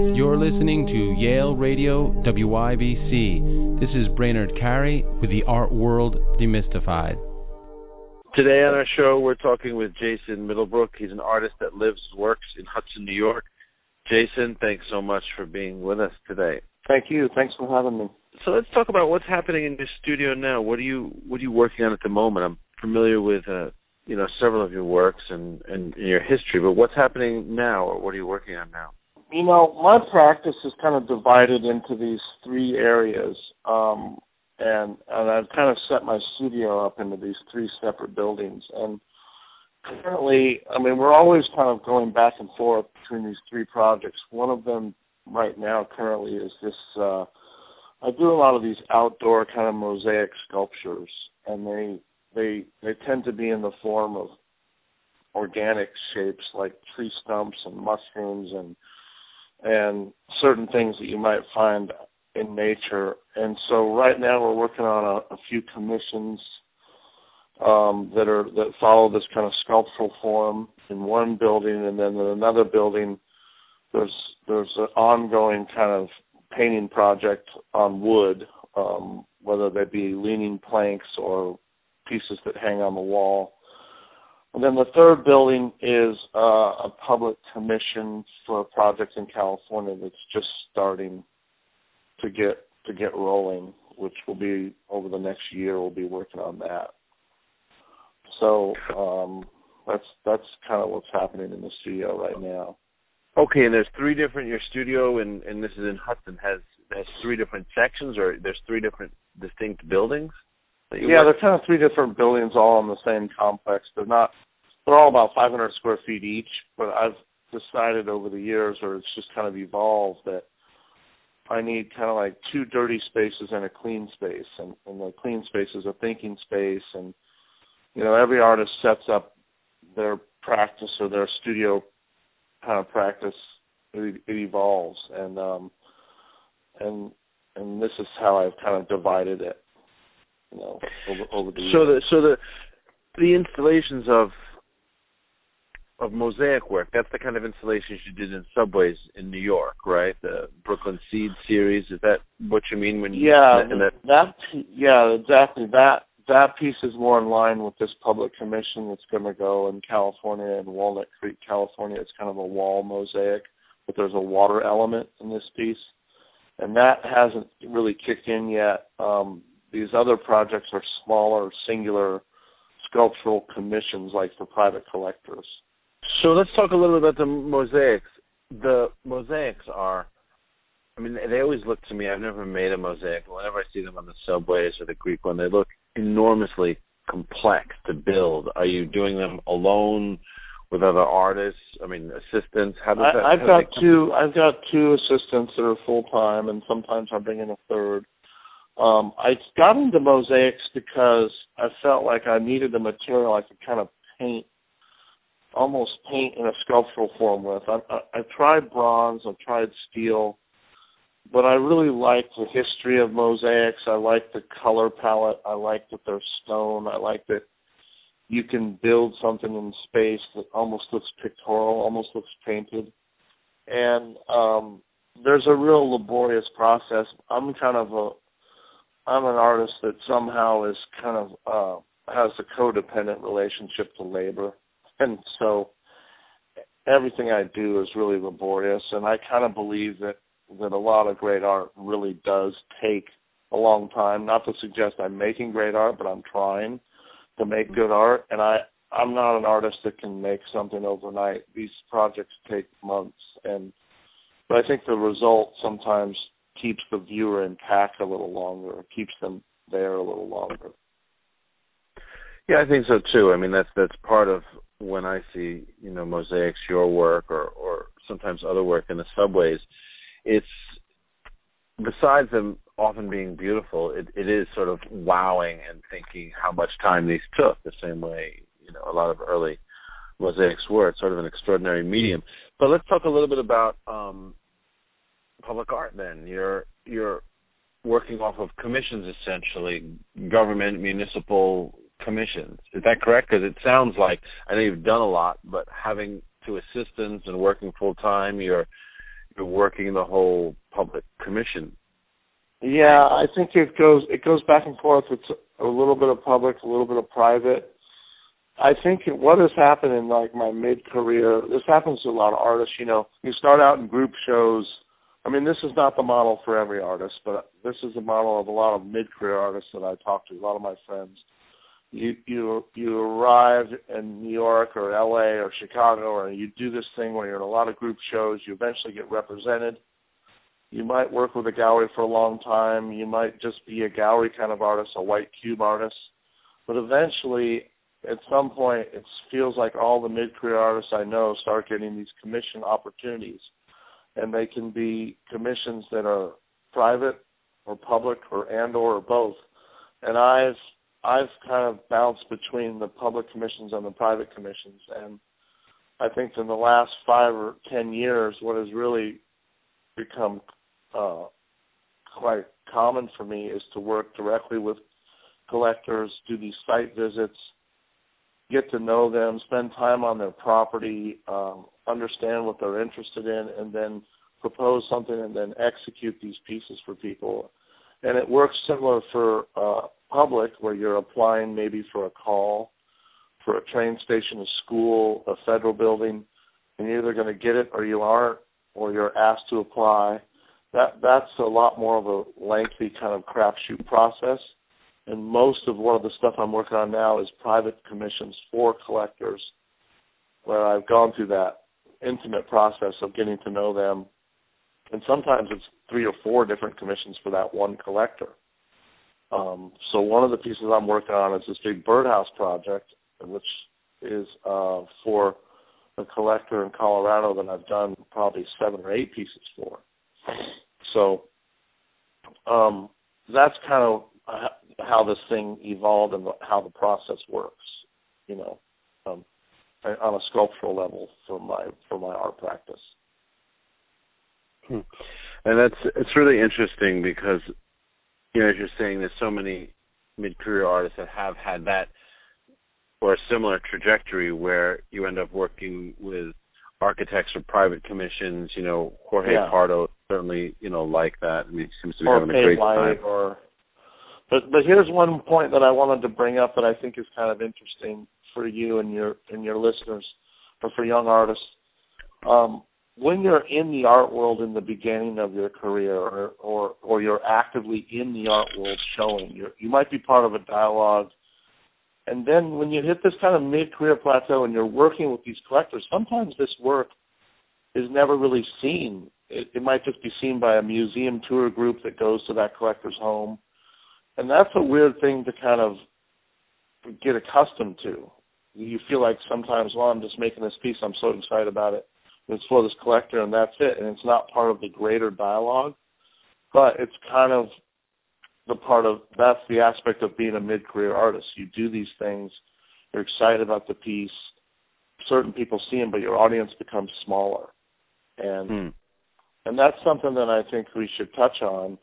You're listening to Yale Radio WIBC. This is Brainerd Carey with the Art World Demystified. Today on our show, we're talking with Jason Middlebrook. He's an artist that lives and works in Hudson, New York. Jason, thanks so much for being with us today. Thank you. Thanks for having me. So let's talk about what's happening in your studio now. What are you working on at the moment? I'm familiar with several of your works and your history, but what's happening now, or what are you working on now? You know, my practice is kind of divided into these three areas, and I've kind of set my studio up into these three separate buildings. And currently, I mean, we're always kind of going back and forth between these three projects. One of them right now currently is this, I do a lot of these outdoor kind of mosaic sculptures, and they tend to be in the form of organic shapes like tree stumps and mushrooms and certain things that you might find in nature. And so right now we're working on a few commissions that follow this kind of sculptural form in one building, and then in another building there's an ongoing kind of painting project on wood, whether they be leaning planks or pieces that hang on the wall. And then the third building is a public commission for a project in California that's just starting to get rolling, which will be over the next year. We'll be working on that. So that's kind of what's happening in the studio right now. Okay, and there's your studio, and this is in Hudson, has three different sections, or there's three different distinct buildings? Yeah, they're kind of three different buildings all in the same complex. They're all about 500 square feet each, but I've decided over the years, or it's just kind of evolved, that I need kind of like two dirty spaces and a clean space, and the clean space is a thinking space, and every artist sets up their practice or their studio kind of practice. It evolves, and this is how I've kind of divided it, over the years. So the installations of mosaic work, that's the kind of installations you did in subways in New York, right? The Brooklyn Seed series, is that what you mean when you... Yeah, exactly. That piece is more in line with this public commission that's going to go in California, in Walnut Creek, California. It's kind of a wall mosaic, but there's a water element in this piece, and that hasn't really kicked in yet. These other projects are smaller, singular sculptural commissions, like for private collectors. So let's talk a little bit about the mosaics. The mosaics are, I mean, they always look to me, I've never made a mosaic. Whenever I see them on the subways or the Greek one, they look enormously complex to build. Are you doing them alone with other artists? I mean, assistants? How does that? I've got two assistants that are full-time, and sometimes I bring in a third. I got into mosaics because I felt like I needed a material I could kind of almost paint in a sculptural form with. I've tried bronze, I've tried steel, but I really like the history of mosaics. I like the color palette. I like that they're stone. I like that you can build something in space that almost looks pictorial, almost looks painted. And there's a real laborious process. I'm an artist that somehow is kind of has a codependent relationship to labor. And so everything I do is really laborious, and I kind of believe that a lot of great art really does take a long time. Not to suggest I'm making great art, but I'm trying to make good art, and I'm not an artist that can make something overnight. These projects take months, but I think the result sometimes keeps the viewer intact a little longer, keeps them there a little longer. Yeah, I think so too. I mean, that's part of when I see, mosaics, your work, or sometimes other work in the subways. It's, besides them often being beautiful, it is sort of wowing and thinking how much time these took, the same way, a lot of early mosaics were. It's sort of an extraordinary medium. But let's talk a little bit about public art then. You're working off of commissions, essentially, government, municipal commissions. Is that correct? Because it sounds like, I know you've done a lot, but having two assistants and working full time, you're working the whole public commission. Yeah, I think it goes back and forth. It's a little bit of public, a little bit of private. I think what has happened in like my mid-career, this happens to a lot of artists, you know, you start out in group shows. I mean, this is not the model for every artist, but this is the model of a lot of mid-career artists that I talk to, a lot of my friends. You arrive in New York or LA or Chicago, or you do this thing where you're in a lot of group shows. You eventually get represented. You might work with a gallery for a long time. You might just be a gallery kind of artist, a white cube artist. But eventually, at some point, it feels like all the mid-career artists I know start getting these commission opportunities. And they can be commissions that are private or public or both. And I've kind of bounced between the public commissions and the private commissions. And I think in the last 5 or 10 years, what has really become quite common for me is to work directly with collectors, do these site visits, get to know them, spend time on their property, understand what they're interested in, and then propose something and then execute these pieces for people. And it works similar for public, where you're applying maybe for a call, for a train station, a school, a federal building, and you're either going to get it or you aren't, or you're asked to apply. That's a lot more of a lengthy kind of crapshoot process. And most of what of the stuff I'm working on now is private commissions for collectors, where I've gone through that intimate process of getting to know them. And sometimes it's 3 or 4 different commissions for that one collector. So one of the pieces I'm working on is this big birdhouse project, which is for a collector in Colorado that I've done probably 7 or 8 pieces for. So that's kind of how this thing evolved and how the process works, you know, on a sculptural level for my art practice. And it's really interesting because, you know, as you're saying, there's so many mid-career artists that have had that or a similar trajectory where you end up working with architects or private commissions. You know, Jorge Pardo certainly, you know, like that. I mean, he seems to be having a great time. But here's one point that I wanted to bring up that I think is kind of interesting for you and your listeners, or for young artists. When you're in the art world in the beginning of your career, or you're actively in the art world showing, you might be part of a dialogue. And then when you hit this kind of mid-career plateau and you're working with these collectors, sometimes this work is never really seen. It might just be seen by a museum tour group that goes to that collector's home. And that's a weird thing to kind of get accustomed to. You feel like sometimes, well, I'm just making this piece, I'm so excited about it. It's for this collector, and that's it. And it's not part of the greater dialogue. But it's kind of that's the aspect of being a mid-career artist. You do these things, you're excited about the piece. Certain people see them, but your audience becomes smaller. And that's something that I think we should touch on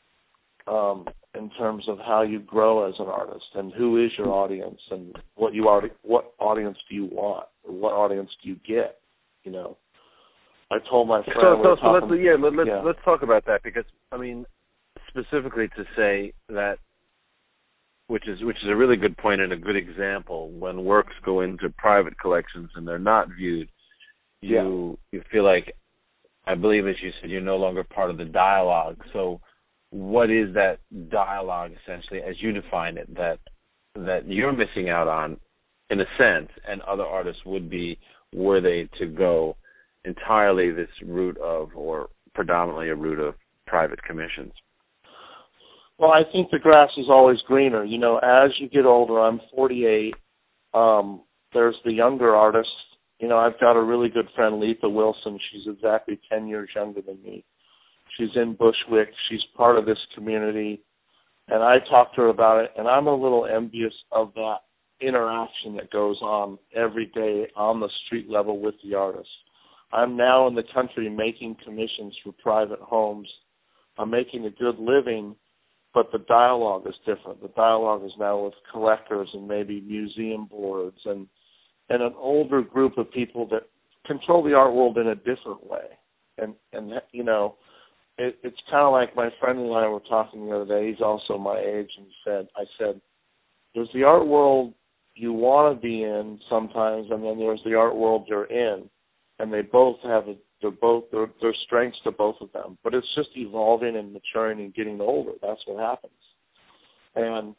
in terms of how you grow as an artist and who is your audience and what audience do you want, or what audience do you get, you know. I told my friend... Let's talk about that, because, I mean, specifically to say that, which is a really good point and a good example, when works go into private collections and they're not viewed, you feel like, I believe as you said, you're no longer part of the dialogue. So what is that dialogue, essentially, as you define it, that you're missing out on, in a sense, and other artists would be, were they to go entirely this route of, or predominantly a route of, private commissions? Well, I think the grass is always greener. You know, as you get older, I'm 48, there's the younger artists. You know, I've got a really good friend, Letha Wilson. She's exactly 10 years younger than me. She's in Bushwick. She's part of this community. And I talked to her about it, and I'm a little envious of that interaction that goes on every day on the street level with the artists. I'm now in the country making commissions for private homes. I'm making a good living, but the dialogue is different. The dialogue is now with collectors and maybe museum boards and an older group of people that control the art world in a different way. And And it's kind of like my friend and I were talking the other day. He's also my age, and I said, there's the art world you want to be in sometimes, and then there's the art world you're in, and they both have there's strengths to both of them. But it's just evolving and maturing and getting older. That's what happens. And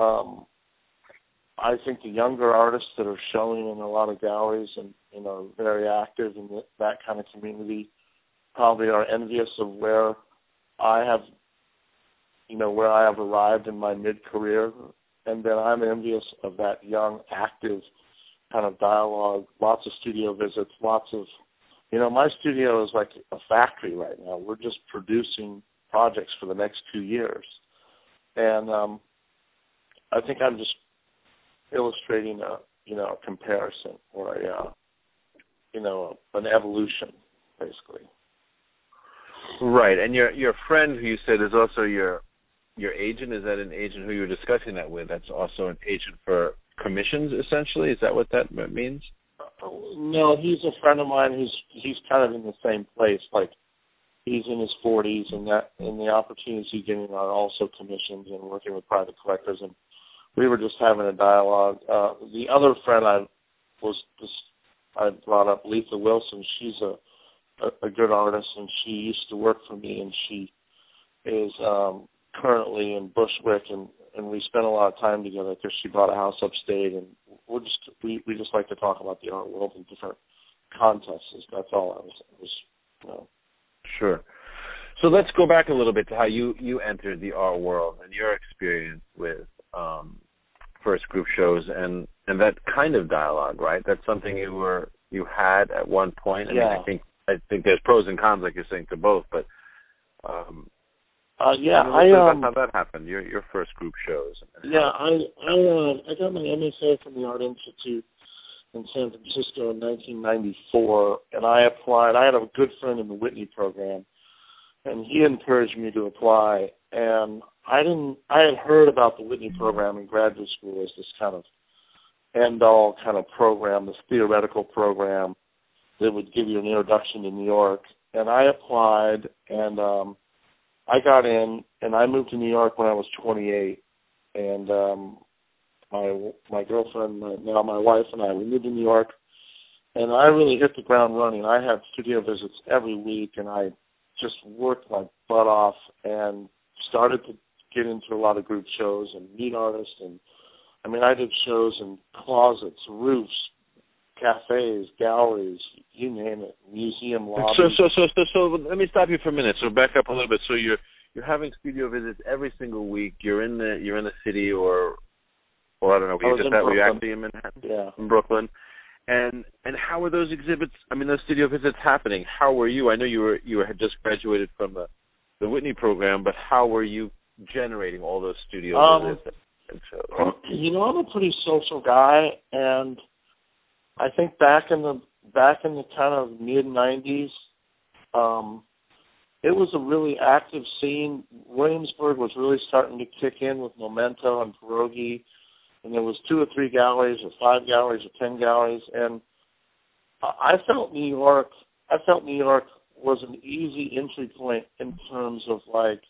I think the younger artists that are showing in a lot of galleries and very active in that kind of community probably are envious of where I have arrived in my mid-career, and then I'm envious of that young, active kind of dialogue, lots of studio visits, lots of, my studio is like a factory right now. We're just producing projects for the next 2 years. And I think I'm just illustrating a comparison or an evolution, basically. Right, and your friend who you said is also your agent, is that an agent who you were discussing that with? That's also an agent for commissions, essentially? Is that what that means? No, he's a friend of mine. He's kind of in the same place. Like, he's in his 40s, and the opportunities he's getting are also commissions and working with private collectors. And we were just having a dialogue. The other friend I brought up, Letha Wilson. She's a good artist, and she used to work for me, and she is currently in Bushwick, and we spent a lot of time together because she bought a house upstate, and we just like to talk about the art world in different contexts. That's all I was. Sure. So let's go back a little bit to how you entered the art world and your experience with first group shows and that kind of dialogue, right? That's something you had at one point. I mean, I think there's pros and cons, like you're saying, to both, but I how that happened. Your first group shows. I got my MFA from the Art Institute in San Francisco in 1994, and I applied. I had a good friend in the Whitney program, and he encouraged me to apply. And I had heard about the Whitney program in graduate school as this kind of end-all kind of program, this theoretical program that would give you an introduction to New York. And I applied, and I got in, and I moved to New York when I was 28. And my girlfriend, now my wife, and I, we moved to New York, and I really hit the ground running. I had studio visits every week, and I just worked my butt off and started to get into a lot of group shows and meet artists. And I mean, I did shows in closets, roofs, cafes, galleries, you name it, museum lobbies. So let me stop you for a minute. So back up a little bit. So you're having studio visits every single week. You're in the city, or I don't know. Were you actually in Manhattan? Yeah, in Brooklyn. And how were those exhibits? I mean, those studio visits happening. How were you? I know you had just graduated from the Whitney program, but how were you generating all those studio visits? I'm a pretty social guy, and I think back in the kind of mid '90s, it was a really active scene. Williamsburg was really starting to kick in with Memento and Pierogi, and there was 2 or 3 galleries, or 5 galleries, or 10 galleries, and I felt New York was an easy entry point in terms of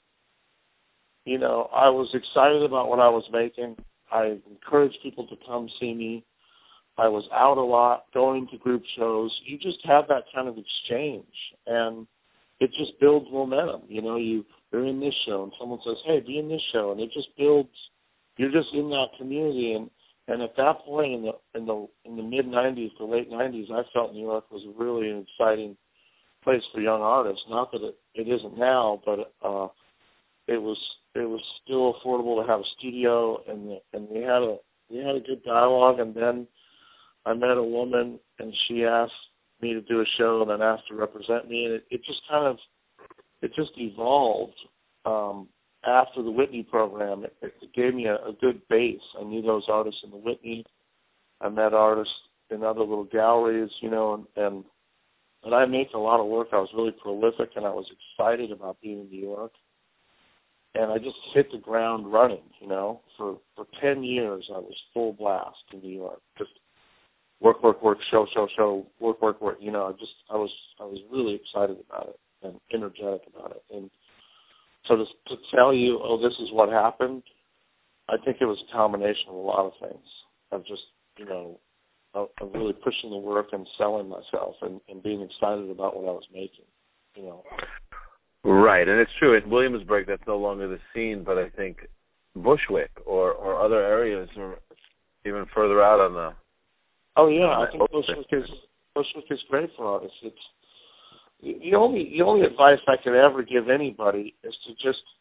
I was excited about what I was making. I encouraged people to come see me. I was out a lot, going to group shows. You just have that kind of exchange, and it just builds momentum. You're in this show, and someone says, "Hey, be in this show," and it just builds. You're just in that community, and at that point in the mid '90s to late '90s, I felt New York was really an exciting place for young artists. Not that it isn't now, but it was still affordable to have a studio, and we had a good dialogue. And then I met a woman, and she asked me to do a show, and then asked to represent me, and it just evolved. After the Whitney program, it gave me a good base. I knew those artists in the Whitney. I met artists in other little galleries, and I made a lot of work. I was really prolific, and I was excited about being in New York. And I just hit the ground running, For 10 years, I was full blast in New York. Just work, show, work. I was really excited about it. and energetic about it. And so to tell you, oh, this is what happened, I think it was a combination of a lot of things, of just, of really pushing the work and selling myself and being excited about what I was making, Right, and it's true. In Williamsburg, that's no longer the scene, but I think Bushwick or other areas are even further out on the... Oh, yeah, I think Bushwick is great for artists. It's the only advice I could ever give anybody is to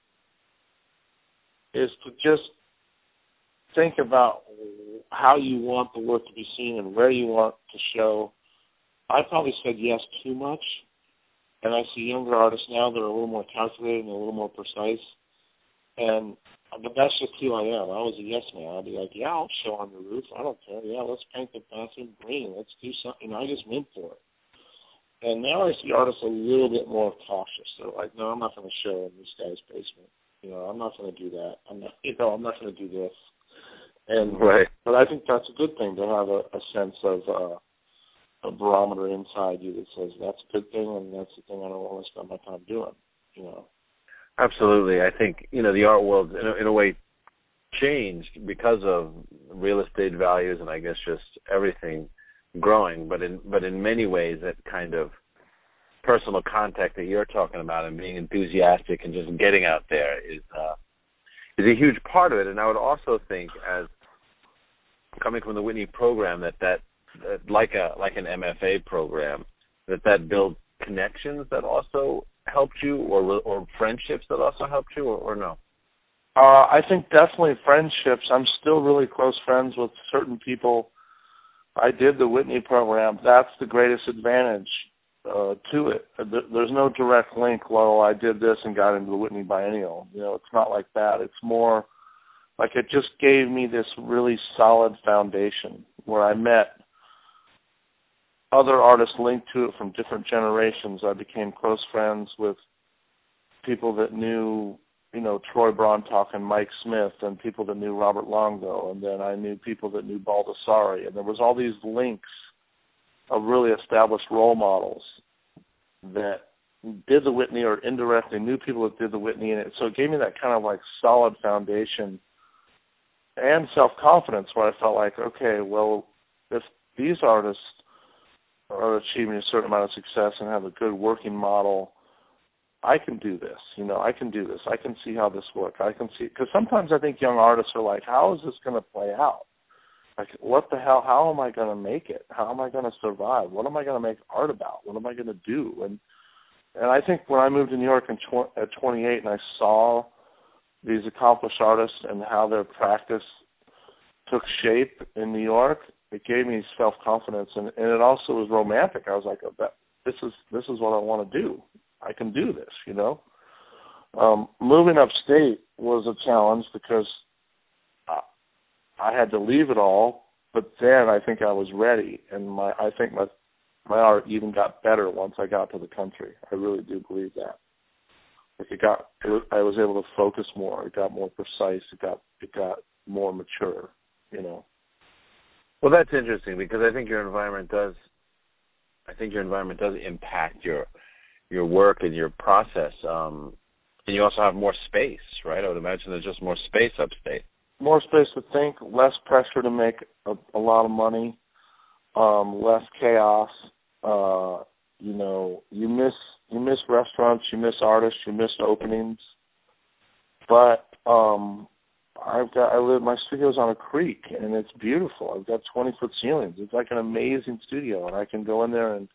just think about how you want the work to be seen and where you want to show. I probably said yes too much, and I see younger artists now that are a little more calculated and a little more precise. But that's just who I am. I was a yes man. I'd be like, yeah, I'll show on the roof. I don't care. Yeah, let's paint the bathroom green. Let's do something. I just went for it. And now I see artists a little bit more cautious. They're like, no, I'm not going to show in this guy's basement. I'm not going to do that. I'm not going to do this. And right. But I think that's a good thing to have a sense of a barometer inside you that says that's a good thing and that's the thing I don't want to spend my time doing. Absolutely. I think the art world in a way changed because of real estate values and I guess just everything growing. But in many ways, that kind of personal contact that you're talking about and being enthusiastic and just getting out there is a huge part of it. And I would also think, as coming from the Whitney program, that like an MFA program, that builds connections that also helped you, or friendships that also helped you, or no? I think definitely friendships. I'm still really close friends with certain people. I did the Whitney program. That's the greatest advantage to it. There's no direct link, well, I did this and got into the Whitney Biennial. It's not like that. It's more like it just gave me this really solid foundation where I met other artists linked to it from different generations. I became close friends with people that knew, Troy Brontak and Mike Smith, and people that knew Robert Longo, and then I knew people that knew Baldessari, and there was all these links of really established role models that did the Whitney or indirectly knew people that did the Whitney, and so it gave me that kind of like solid foundation and self-confidence where I felt like, okay, well, if these artists are achieving a certain amount of success and have a good working model, I can do this. I can do this. I can see how this works. I can see, because sometimes I think young artists are like, how is this going to play out? Like, what the hell? How am I going to make it? How am I going to survive? What am I going to make art about? What am I going to do? And I think when I moved to New York at 28 and I saw these accomplished artists and how their practice took shape in New York, it gave me self-confidence, and it also was romantic. I was like, this is what I want to do. I can do this, Moving upstate was a challenge because I had to leave it all, but then I think I was ready, and I think my art even got better once I got to the country. I really do believe that. Like I was able to focus more. It got more precise. It got more mature, Well, that's interesting because I think your environment does impact your work and your process. And you also have more space, right? I would imagine there's just more space upstate. More space to think, less pressure to make a lot of money, less chaos. You miss restaurants, you miss artists, you miss openings. But my studio's on a creek, and it's beautiful. I've got 20-foot ceilings. It's like an amazing studio, and I can go in there and,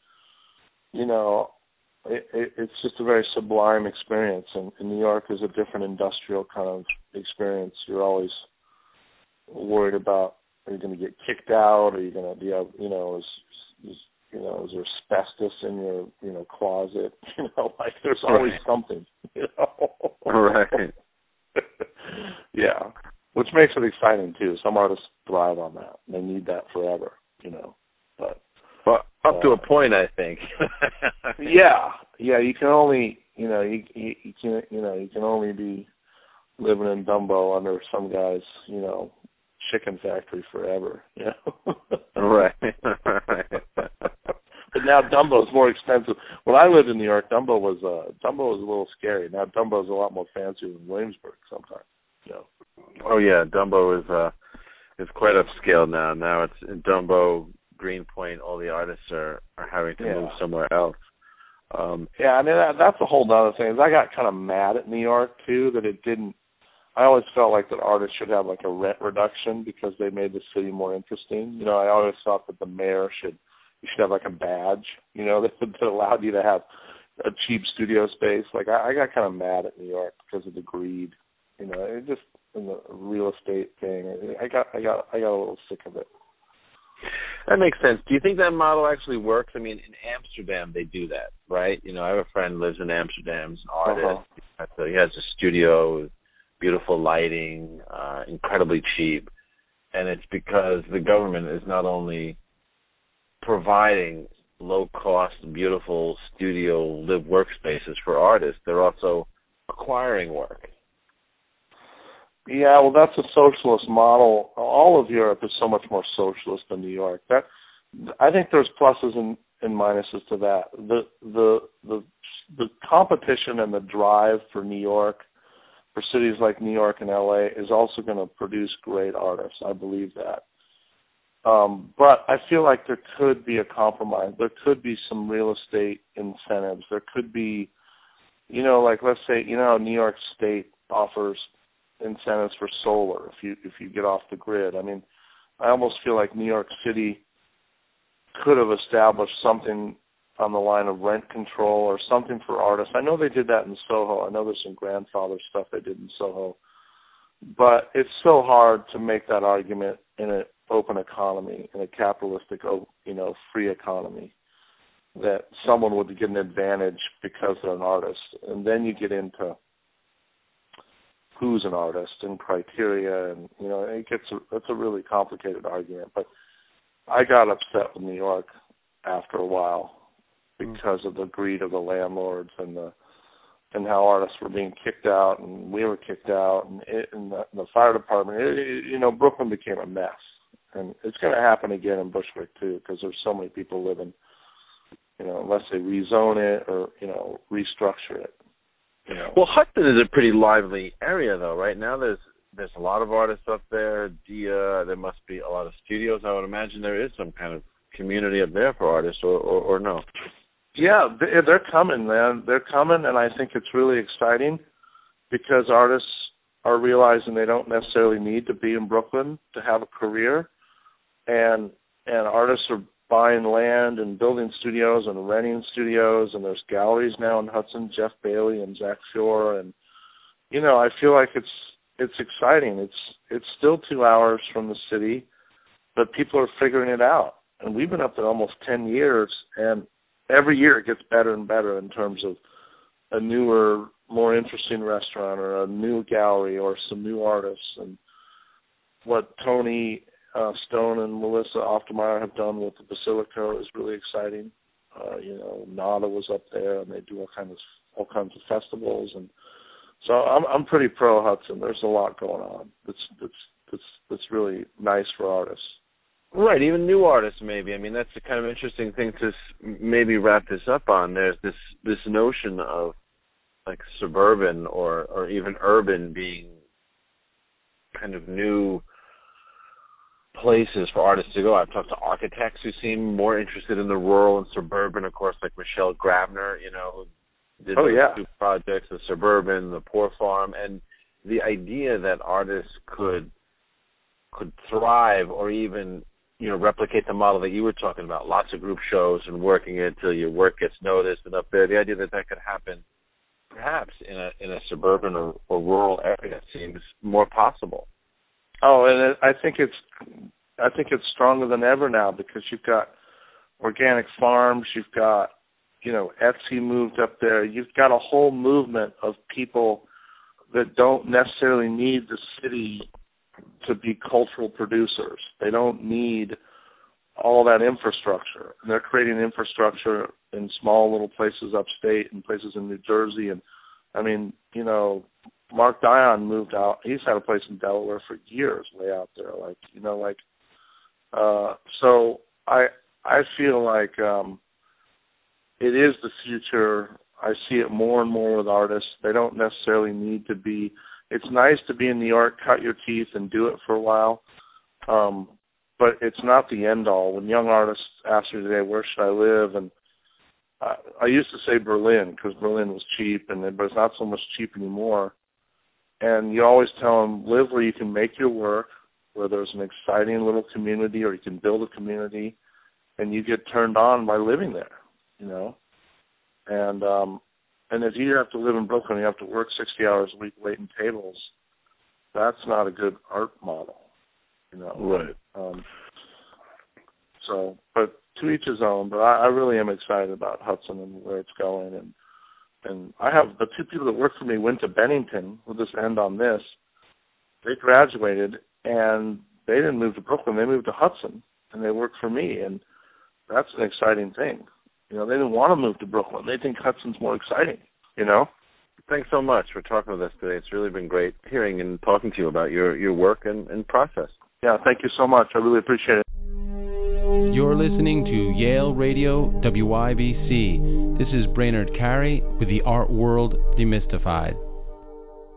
it's just a very sublime experience. And New York is a different industrial kind of experience. You're always worried about, are you going to get kicked out? Are you going to be, is there asbestos in your closet? Like there's always something, Right. Yeah, which makes it exciting too. Some artists thrive on that. They need that forever, But up to a point, I think. Yeah. You can only, you can only be living in Dumbo under some guy's, chicken factory forever. Right. But now Dumbo's more expensive. When I lived in New York, Dumbo was a little scary. Now Dumbo's a lot more fancy than Williamsburg sometimes. You know. Oh yeah, Dumbo is quite upscale now. Now it's Dumbo, Greenpoint. All the artists are having to move somewhere else. Yeah, I mean that's a whole other thing. I got kind of mad at New York too that it didn't. I always felt like that artists should have like a rent reduction because they made the city more interesting. You know, I always thought that the mayor should have like a badge, you know, that allowed you to have a cheap studio space. Like I got kind of mad at New York because of the greed, you know, it just in the real estate thing. I got a little sick of it. That makes sense. Do you think that model actually works? I mean, in Amsterdam they do that, right? You know, I have a friend who lives in Amsterdam, he's an artist. He has a studio with beautiful lighting, incredibly cheap, and it's because the government is not only providing low-cost, beautiful studio live workspaces for artists, they're also acquiring work. Yeah, well, that's a socialist model. All of Europe is so much more socialist than New York. I think there's pluses and minuses to that. The competition and the drive for New York, for cities like New York and LA, is also going to produce great artists. I believe that. But I feel like there could be a compromise. There could be some real estate incentives. There could be, you know, like let's say, you know, New York State offers incentives for solar if you get off the grid. I mean, I almost feel like New York City could have established something on the line of rent control or something for artists. I know they did that in Soho. I know there's some grandfather stuff they did in Soho. But it's so hard to make that argument in an open economy, in a capitalistic, you know, free economy, that someone would get an advantage because they're an artist. And then you get into who's an artist and criteria, and you know, it's a really complicated argument. But I got upset with New York after a while because of the greed of the landlords and how artists were being kicked out and we were kicked out, and the fire department. You know, Brooklyn became a mess, and it's going to happen again in Bushwick too because there's so many people living. You know, unless they rezone it or you know restructure it. You know. Well, Hudson is a pretty lively area, though. Right now, there's a lot of artists up there. There must be a lot of studios. I would imagine there is some kind of community up there for artists, or no? Yeah, they're coming, man. They're coming, and I think it's really exciting because artists are realizing they don't necessarily need to be in Brooklyn to have a career, and artists are buying land and building studios and renting studios, and there's galleries now in Hudson, Jeff Bailey and Zach Shore, and you know, I feel like it's exciting. It's still 2 hours from the city, but people are figuring it out, and we've been up there almost 10 years, and every year it gets better and better in terms of a newer, more interesting restaurant or a new gallery or some new artists, and what Tony Stone and Melissa Oftermeyer have done with the Basilico is really exciting. You know, Nada was up there, and they do all kinds of festivals, and so I'm pretty pro Hudson. There's a lot going on. That's really nice for artists. Right, even new artists maybe. I mean, that's the kind of interesting thing to maybe wrap this up on. There's this notion of like suburban or even urban being kind of new places for artists to go. I've talked to architects who seem more interested in the rural and suburban, of course, like Michelle Grabner, you know, did those two projects, the suburban, the Poor Farm, and the idea that artists could thrive or even, you know, replicate the model that you were talking about, lots of group shows and working it till your work gets noticed and up there. The idea that could happen perhaps in a suburban or rural area seems more possible. Oh, and I think it's stronger than ever now because you've got organic farms, you've got, you know, Etsy moved up there. You've got a whole movement of people that don't necessarily need the city to be cultural producers. They don't need all that infrastructure. And they're creating infrastructure in small little places upstate and places in New Jersey. And, I mean, you know, Mark Dion moved out. He's had a place in Delaware for years, way out there. Like, you know, like, so I feel like it is the future. I see it more and more with artists. They don't necessarily need to be. It's nice to be in New York, cut your teeth, and do it for a while, but it's not the end all. When young artists ask me today, where should I live? And I used to say Berlin because Berlin was cheap, but it's not so much cheap anymore. And you always tell them, live where you can make your work, where there's an exciting little community, or you can build a community, and you get turned on by living there, you know. And if you have to live in Brooklyn, you have to work 60 hours a week waiting tables. That's not a good art model, you know. Right. So, but to each his own. But I really am excited about Hudson and where it's going. And I have the two people that work for me went to Bennington. We'll just end on this. They graduated, and they didn't move to Brooklyn. They moved to Hudson, and they work for me. And that's an exciting thing. You know, they didn't want to move to Brooklyn. They think Hudson's more exciting, you know. Thanks so much for talking with us today. It's really been great hearing and talking to you about your work and process. Yeah, thank you so much. I really appreciate it. You're listening to Yale Radio WIBC. This is Brainerd Carey with the Art World Demystified.